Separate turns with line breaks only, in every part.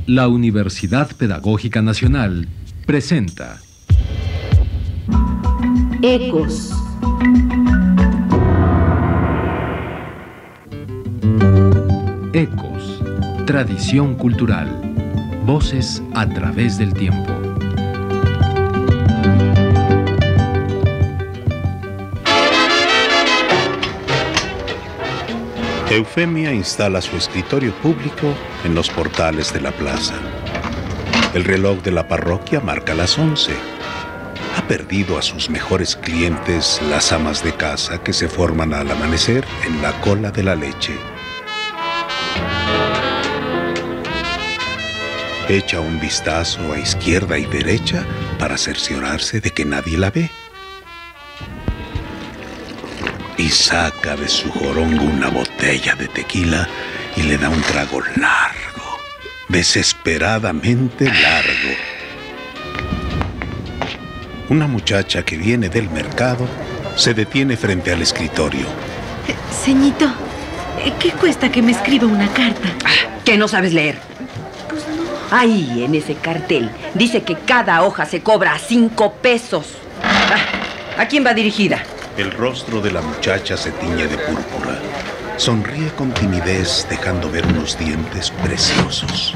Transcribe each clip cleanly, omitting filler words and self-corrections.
La Universidad Pedagógica Nacional presenta
Ecos.
Ecos, tradición cultural, voces a través del tiempo.
Eufemia instala su escritorio público en los portales de la plaza. El reloj de la parroquia marca las 11. Ha perdido a sus mejores clientes, las amas de casa que se forman al amanecer en la cola de la leche. Echa un vistazo a izquierda y derecha para cerciorarse de que nadie la ve. Y saca de su jorongo una botella de tequila y le da un trago largo, desesperadamente largo. Una muchacha que viene del mercado se detiene frente al escritorio.
Ceñito, ¿qué cuesta que me escriba una carta?
¿Que no sabes leer?
Pues no.
Ahí, en ese cartel, dice que cada hoja se cobra 5 pesos. ¿A quién va dirigida?
El rostro de la muchacha se tiñe de púrpura. Sonríe con timidez, dejando ver unos dientes preciosos.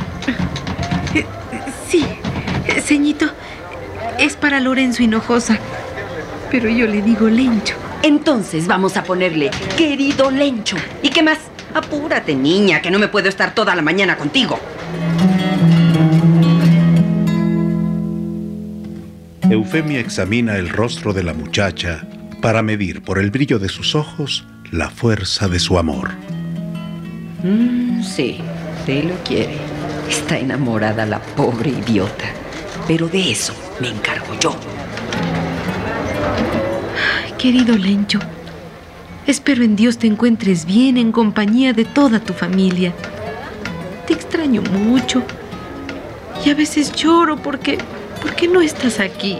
Sí, ceñito, es para Lorenzo Hinojosa, pero yo le digo Lencho.
Entonces vamos a ponerle querido Lencho. ¿Y qué más? Apúrate, niña, que no me puedo estar toda la mañana contigo.
Eufemia examina el rostro de la muchacha para medir por el brillo de sus ojos la fuerza de su amor.
Sí lo quiere. Está enamorada la pobre idiota. Pero de eso me encargo yo.
Ay, querido Lencho, espero en Dios te encuentres bien en compañía de toda tu familia. Te extraño mucho y a veces lloro porque no estás aquí.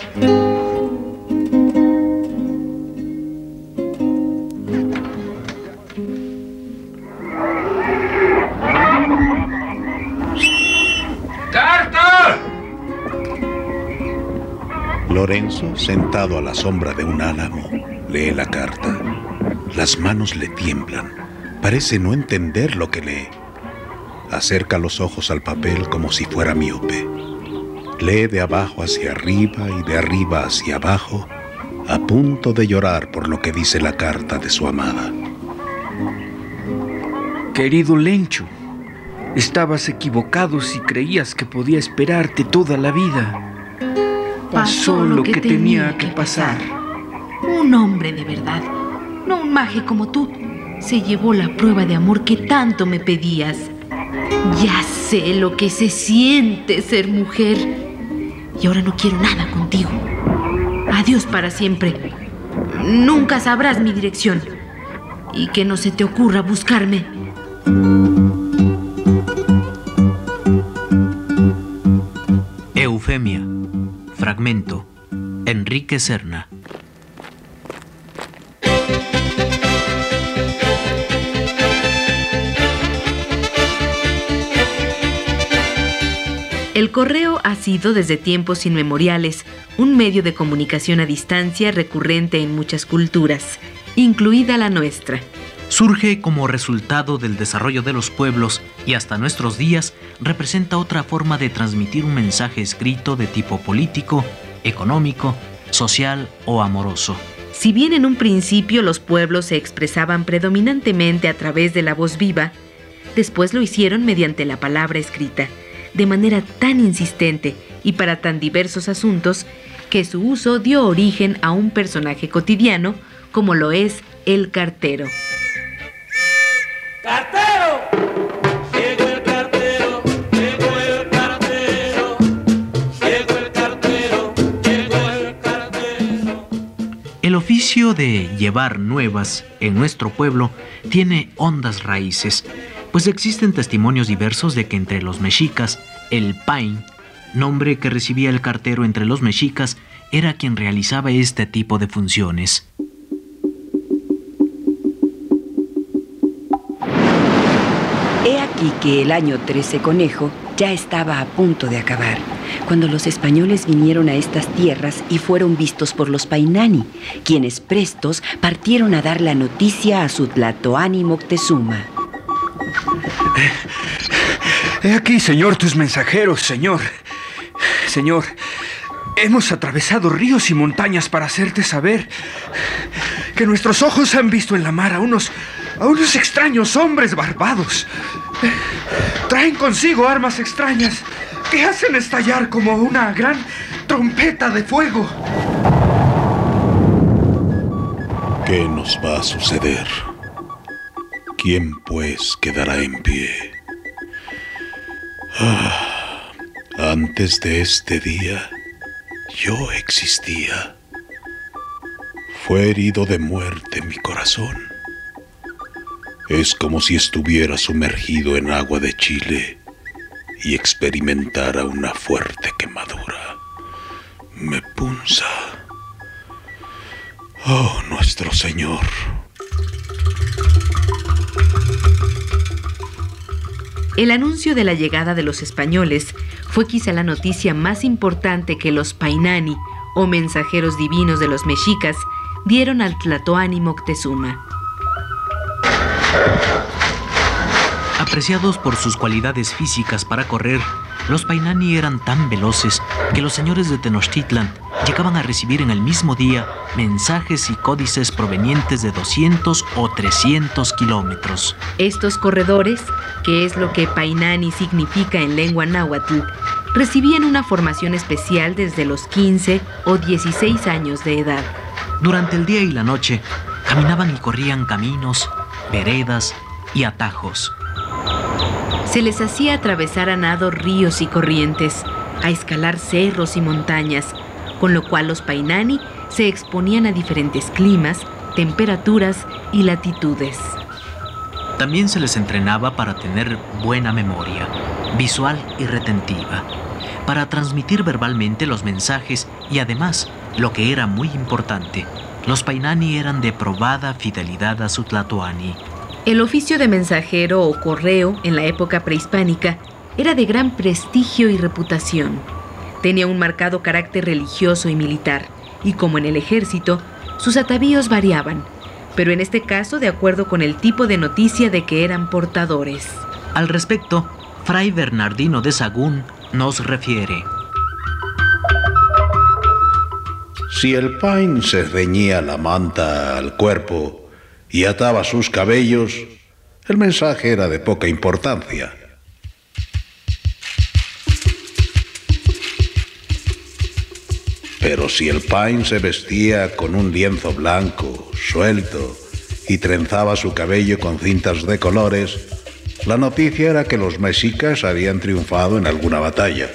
Lorenzo, sentado a la sombra de un álamo, lee la carta. Las manos le tiemblan. Parece no entender lo que lee. Acerca los ojos al papel como si fuera miope. Lee de abajo hacia arriba y de arriba hacia abajo, a punto de llorar por lo que dice la carta de su amada.
Querido Lencho, estabas equivocado si creías que podía esperarte toda la vida. Pasó lo que tenía que pasar.
Un hombre de verdad, no un maje como tú, se llevó la prueba de amor que tanto me pedías. Ya sé lo que se siente ser mujer. Y ahora no quiero nada contigo. Adiós para siempre. Nunca sabrás mi dirección. Y que no se te ocurra buscarme.
Eufemia. Fragmento. Enrique Serna.
El correo ha sido desde tiempos inmemoriales un medio de comunicación a distancia recurrente en muchas culturas, incluida la nuestra.
Surge como resultado del desarrollo de los pueblos y hasta nuestros días representa otra forma de transmitir un mensaje escrito de tipo político, económico, social o amoroso.
Si bien en un principio los pueblos se expresaban predominantemente a través de la voz viva, después lo hicieron mediante la palabra escrita, de manera tan insistente y para tan diversos asuntos que su uso dio origen a un personaje cotidiano como lo es el cartero.
¡Cartero! Llegó el cartero, llegó el cartero, llegó el cartero, llegó el cartero.
El oficio de llevar nuevas en nuestro pueblo tiene hondas raíces, pues existen testimonios diversos de que entre los mexicas, el pain, nombre que recibía el cartero entre los mexicas, era quien realizaba este tipo de funciones.
He aquí que el año 13 Conejo ya estaba a punto de acabar, cuando los españoles vinieron a estas tierras y fueron vistos por los Painani, quienes prestos partieron a dar la noticia a su Tlatoani Moctezuma.
He aquí, señor, tus mensajeros, señor. Señor, hemos atravesado ríos y montañas para hacerte saber que nuestros ojos han visto en la mar a unos extraños hombres barbados. Traen consigo armas extrañas que hacen estallar como una gran trompeta de fuego.
¿Qué nos va a suceder? ¿Quién, pues, quedará en pie? Antes de este día, yo existía. Fue herido de muerte mi corazón. Es como si estuviera sumergido en agua de Chile y experimentara una fuerte quemadura. Me punza. Oh, nuestro Señor.
El anuncio de la llegada de los españoles fue quizá la noticia más importante que los Painani, o mensajeros divinos de los mexicas, dieron al Tlatoani Moctezuma.
Apreciados por sus cualidades físicas para correr, los Painani eran tan veloces que los señores de Tenochtitlan llegaban a recibir en el mismo día mensajes y códices provenientes de 200 o 300 kilómetros.
Estos corredores, que es lo que Painani significa en lengua náhuatl, recibían una formación especial desde los 15 o 16 años de edad.
Durante el día y la noche, caminaban y corrían caminos, veredas y atajos.
Se les hacía atravesar a nado ríos y corrientes, a escalar cerros y montañas, con lo cual los Painani se exponían a diferentes climas, temperaturas y latitudes.
También se les entrenaba para tener buena memoria, visual y retentiva, para transmitir verbalmente los mensajes y además, lo que era muy importante, los Painani eran de probada fidelidad a su Tlatoani.
El oficio de mensajero o correo en la época prehispánica era de gran prestigio y reputación. Tenía un marcado carácter religioso y militar, y como en el ejército, sus atavíos variaban, pero en este caso de acuerdo con el tipo de noticia de que eran portadores.
Al respecto, Fray Bernardino de Sahagún nos refiere:
Si el Pain se ceñía la manta al cuerpo y ataba sus cabellos, el mensaje era de poca importancia. Pero si el Pain se vestía con un lienzo blanco, suelto, y trenzaba su cabello con cintas de colores, la noticia era que los mexicas habían triunfado en alguna batalla.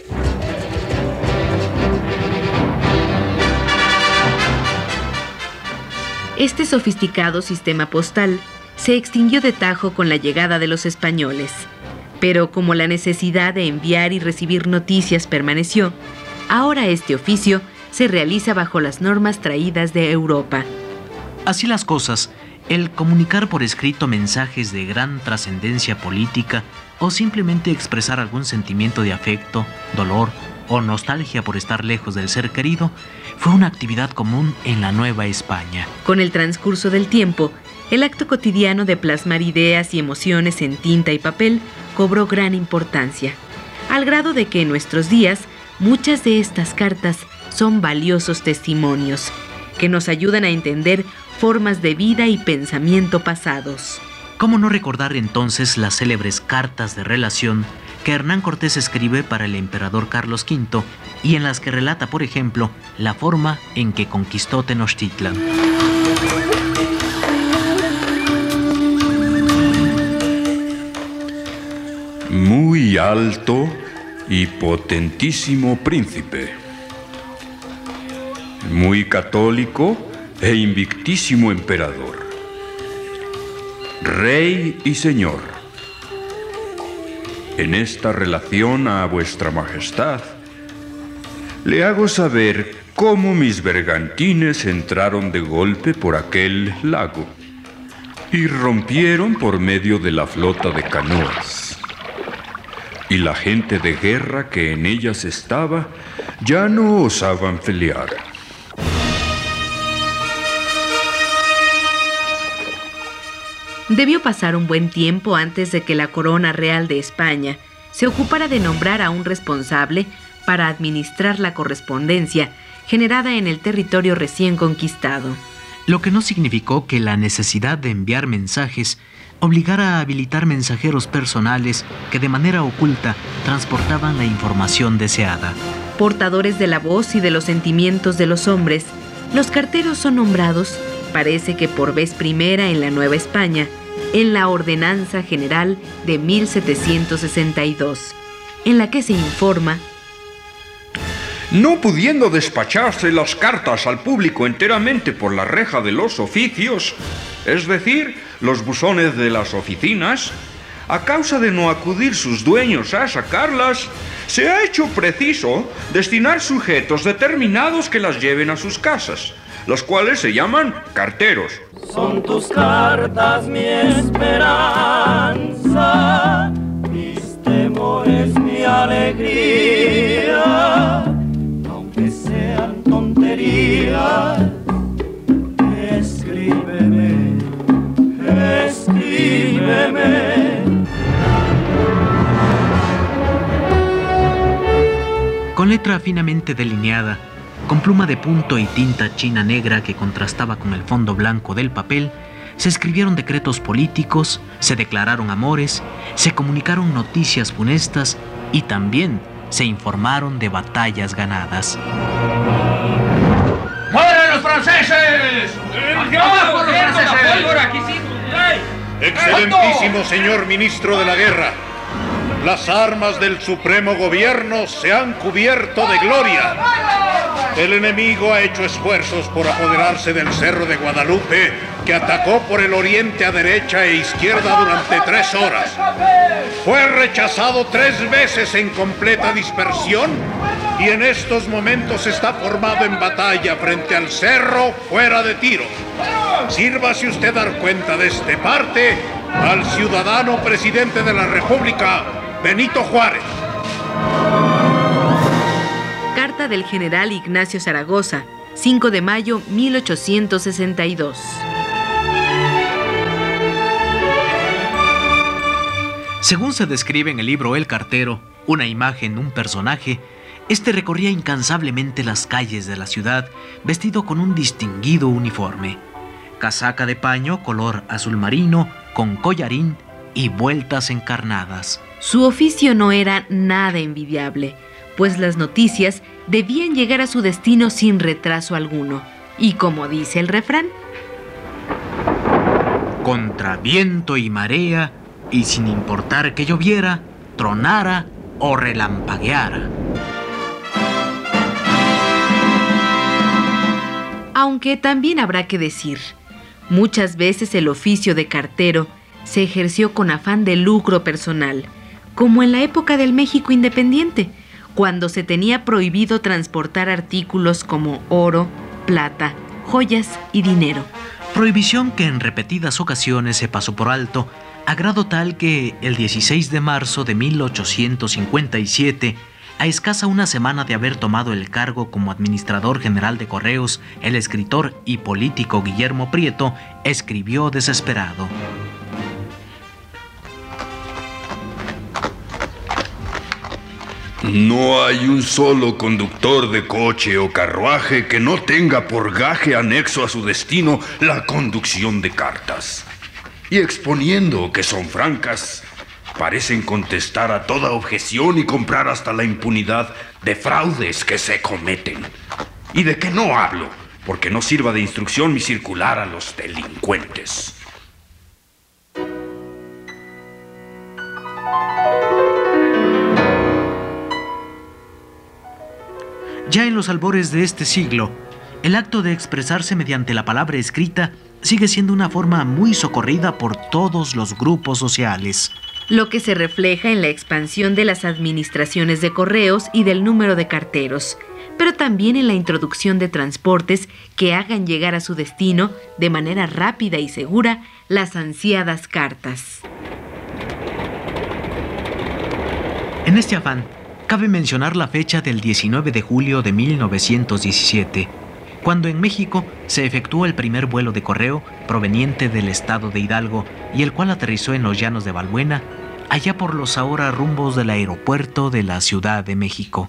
Este sofisticado sistema postal se extinguió de tajo con la llegada de los españoles, pero como la necesidad de enviar y recibir noticias permaneció, ahora este oficio se realiza bajo las normas traídas de Europa.
Así las cosas, el comunicar por escrito mensajes de gran trascendencia política o simplemente expresar algún sentimiento de afecto, dolor o nostalgia por estar lejos del ser querido fue una actividad común en la Nueva España.
Con el transcurso del tiempo, el acto cotidiano de plasmar ideas y emociones en tinta y papel cobró gran importancia, al grado de que en nuestros días muchas de estas cartas son valiosos testimonios que nos ayudan a entender formas de vida y pensamiento pasados.
¿Cómo no recordar entonces las célebres cartas de relación que Hernán Cortés escribe para el emperador Carlos V y en las que relata, por ejemplo, la forma en que conquistó Tenochtitlan?
Muy alto y potentísimo príncipe, muy católico e invictísimo emperador, rey y señor. En esta relación a vuestra majestad, le hago saber cómo mis bergantines entraron de golpe por aquel lago irrumpieron por medio de la flota de canoas. Y la gente de guerra que en ellas estaba ya no osaban pelear.
Debió pasar un buen tiempo antes de que la Corona Real de España se ocupara de nombrar a un responsable para administrar la correspondencia generada en el territorio recién conquistado.
Lo que no significó que la necesidad de enviar mensajes obligara a habilitar mensajeros personales que de manera oculta transportaban la información deseada.
Portadores de la voz y de los sentimientos de los hombres, los carteros son nombrados, parece que por vez primera en la Nueva España, en la Ordenanza General de 1762, en la que se informa:
no pudiendo despacharse las cartas al público enteramente por la reja de los oficios, es decir, los buzones de las oficinas, a causa de no acudir sus dueños a sacarlas, se ha hecho preciso destinar sujetos determinados que las lleven a sus casas, los cuales se llaman carteros.
Son tus cartas mi esperanza, mis temores mi alegría, aunque sean tonterías. Escríbeme, escríbeme.
Con letra finamente delineada, con pluma de punto y tinta china negra que contrastaba con el fondo blanco del papel, se escribieron decretos políticos, se declararon amores, se comunicaron noticias funestas y también se informaron de batallas ganadas.
¡Fuera los franceses! ¡Abajo los franceses!
Excelentísimo señor ministro de la guerra, las armas del supremo gobierno se han cubierto de gloria. El enemigo ha hecho esfuerzos por apoderarse del Cerro de Guadalupe, que atacó por el oriente a derecha e izquierda durante 3 horas. Fue rechazado 3 veces en completa dispersión y en estos momentos está formado en batalla frente al cerro fuera de tiro. Sírvase usted dar cuenta de este parte al ciudadano presidente de la República, Benito Juárez.
Carta del general Ignacio Zaragoza, 5 de mayo 1862.
Según se describe en el libro El Cartero, una imagen, un personaje, este recorría incansablemente las calles de la ciudad vestido con un distinguido uniforme. Casaca de paño color azul marino, con collarín y vueltas encarnadas.
Su oficio no era nada envidiable, pues las noticias debían llegar a su destino sin retraso alguno. Y como dice el refrán:
contra viento y marea, y sin importar que lloviera, tronara o relampagueara.
Aunque también habrá que decir, muchas veces el oficio de cartero se ejerció con afán de lucro personal, como en la época del México independiente, cuando se tenía prohibido transportar artículos como oro, plata, joyas y dinero.
Prohibición que en repetidas ocasiones se pasó por alto, a grado tal que el 16 de marzo de 1857, a escasa una semana de haber tomado el cargo como administrador general de correos, el escritor y político Guillermo Prieto escribió desesperado:
no hay un solo conductor de coche o carruaje que no tenga por gaje anexo a su destino la conducción de cartas. Y exponiendo que son francas, parecen contestar a toda objeción y comprar hasta la impunidad de fraudes que se cometen. Y de que no hablo, porque no sirva de instrucción mi circular a los delincuentes.
Ya en los albores de este siglo, el acto de expresarse mediante la palabra escrita sigue siendo una forma muy socorrida por todos los grupos sociales.
Lo que se refleja en la expansión de las administraciones de correos y del número de carteros, pero también en la introducción de transportes que hagan llegar a su destino de manera rápida y segura las ansiadas cartas.
En este afán, cabe mencionar la fecha del 19 de julio de 1917, cuando en México se efectuó el primer vuelo de correo proveniente del estado de Hidalgo y el cual aterrizó en los llanos de Balbuena, allá por los ahora rumbos del aeropuerto de la Ciudad de México.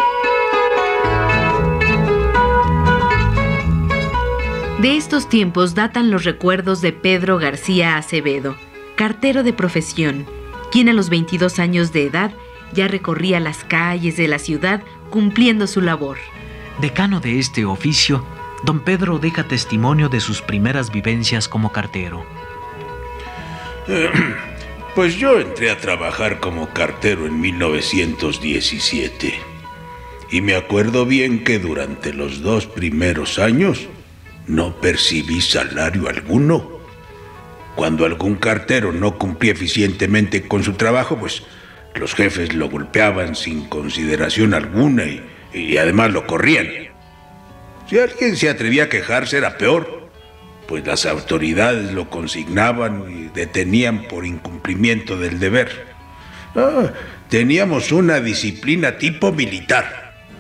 De estos tiempos datan los recuerdos de Pedro García Acevedo, cartero de profesión, quien a los 22 años de edad ya recorría las calles de la ciudad cumpliendo su labor.
Decano de este oficio, don Pedro deja testimonio de sus primeras vivencias como cartero.
Pues yo entré a trabajar como cartero en 1917. Y me acuerdo bien que durante los 2 primeros años no percibí salario alguno. Cuando algún cartero no cumplía eficientemente con su trabajo, pues los jefes lo golpeaban sin consideración alguna y además lo corrían. Si alguien se atrevía a quejarse era peor, pues las autoridades lo consignaban y detenían por incumplimiento del deber. Teníamos una disciplina tipo militar.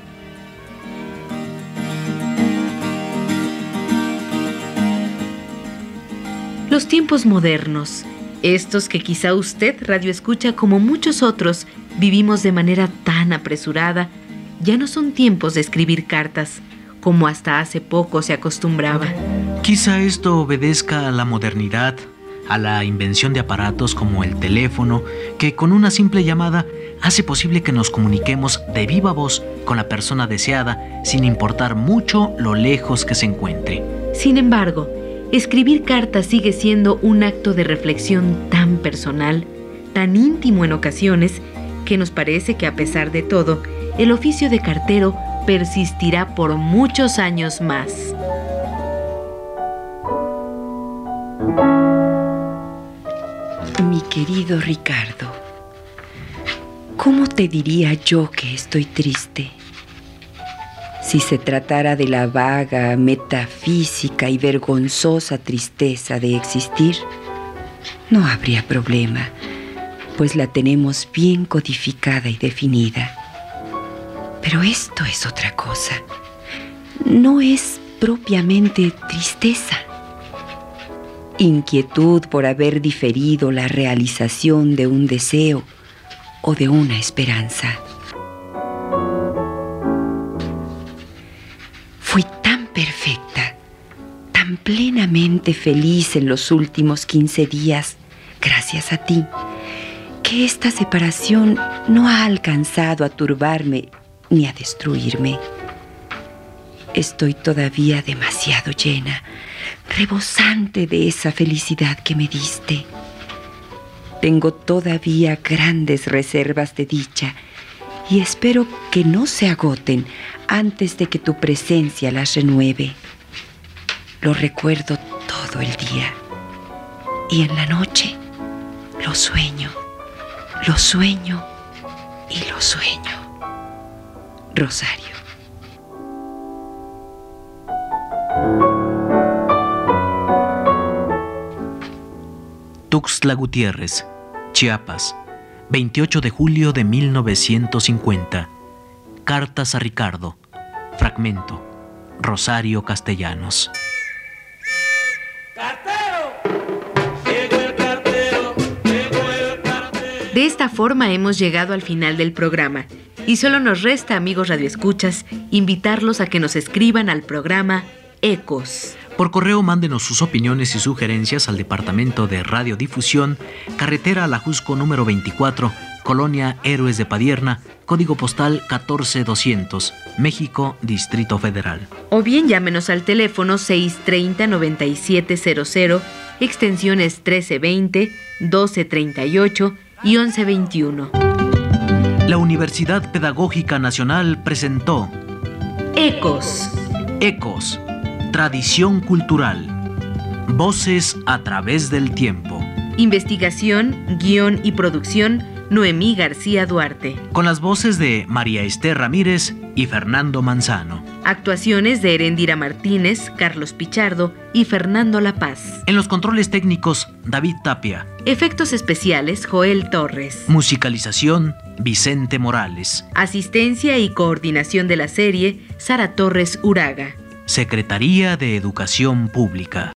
Los tiempos modernos, estos que quizá usted, radioescucha, como muchos otros, vivimos de manera tan apresurada, ya no son tiempos de escribir cartas, como hasta hace poco se acostumbraba.
Quizá esto obedezca a la modernidad, a la invención de aparatos como el teléfono, que con una simple llamada hace posible que nos comuniquemos de viva voz con la persona deseada, sin importar mucho lo lejos que se encuentre.
Sin embargo, escribir cartas sigue siendo un acto de reflexión tan personal, tan íntimo en ocasiones, que nos parece que a pesar de todo, el oficio de cartero persistirá por muchos años más.
Mi querido Ricardo, ¿cómo te diría yo que estoy triste? Si se tratara de la vaga, metafísica y vergonzosa tristeza de existir, no habría problema, pues la tenemos bien codificada y definida. Pero esto es otra cosa. No es propiamente tristeza. Inquietud por haber diferido la realización de un deseo o de una esperanza. Fui tan perfecta, tan plenamente feliz en los últimos 15 días, gracias a ti, que esta separación no ha alcanzado a turbarme ni a destruirme. Estoy todavía demasiado llena, rebosante de esa felicidad que me diste. Tengo todavía grandes reservas de dicha y espero que no se agoten antes de que tu presencia las renueve. Lo recuerdo todo el día y en la noche lo sueño y lo sueño. Rosario.
Tuxtla Gutiérrez, Chiapas, 28 de julio de 1950. Cartas a Ricardo. Fragmento. Rosario Castellanos.
De esta forma hemos llegado al final del programa y solo nos resta, amigos radioescuchas, invitarlos a que nos escriban al programa Ecos.
Por correo mándenos sus opiniones y sugerencias al Departamento de Radiodifusión, Carretera Alajusco número 24, Colonia Héroes de Padierna, código postal 14200, México, Distrito Federal.
O bien llámenos al teléfono 630-9700, extensiones 1320, 1238 y 1121.
La Universidad Pedagógica Nacional presentó
Ecos.
Ecos, tradición cultural. Voces a través del tiempo.
Investigación, guión y producción, Noemí García Duarte.
Con las voces de María Esther Ramírez y Fernando Manzano.
Actuaciones de Erendira Martínez, Carlos Pichardo y Fernando La Paz.
En los controles técnicos, David Tapia.
Efectos especiales, Joel Torres.
Musicalización, Vicente Morales.
Asistencia y coordinación de la serie, Sara Torres Uraga.
Secretaría de Educación Pública.